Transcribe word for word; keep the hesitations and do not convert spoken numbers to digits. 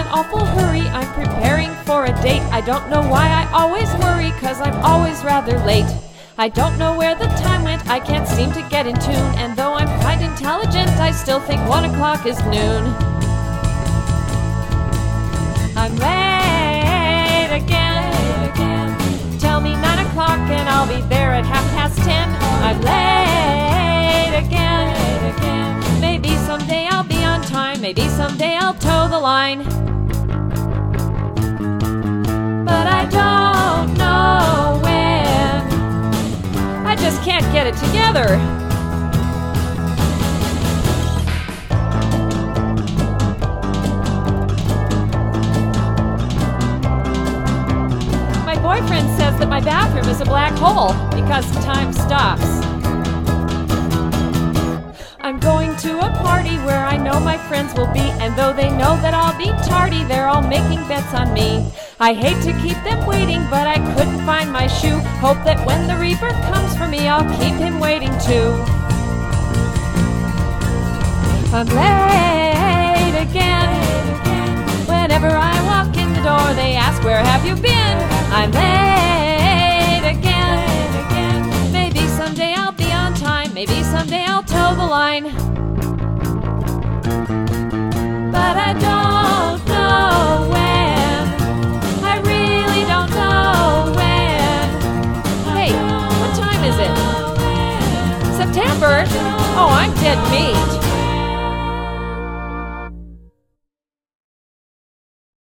awful hurry. I'm preparing for a date. I don't know why I always worry, 'cause I'm always rather late. I don't know where the time went, I can't seem to get in tune. And though I'm quite intelligent, I still think one o'clock is noon. I'm late again. Tell me nine o'clock and I'll be there at half past ten. I'm late again. Maybe someday I'll be on time, maybe someday I'll toe the line. But I don't know when. I just can't get it together. My boyfriend says that my bathroom is a black hole because time stops. I'm going to a party where I know my friends will be, and though they know that I'll be tardy, they're all making bets on me. I hate to keep them waiting, but I couldn't find my shoe. Hope that when the Reaper comes for me, I'll keep him waiting too. I'm late again. Whenever I walk in the door, they ask, where have you been? I'm late again. Maybe someday I'll be on time, maybe someday I'll toe the line. But I don't know when. I really don't know when. Hey, what time is it? September? Oh, I'm dead meat.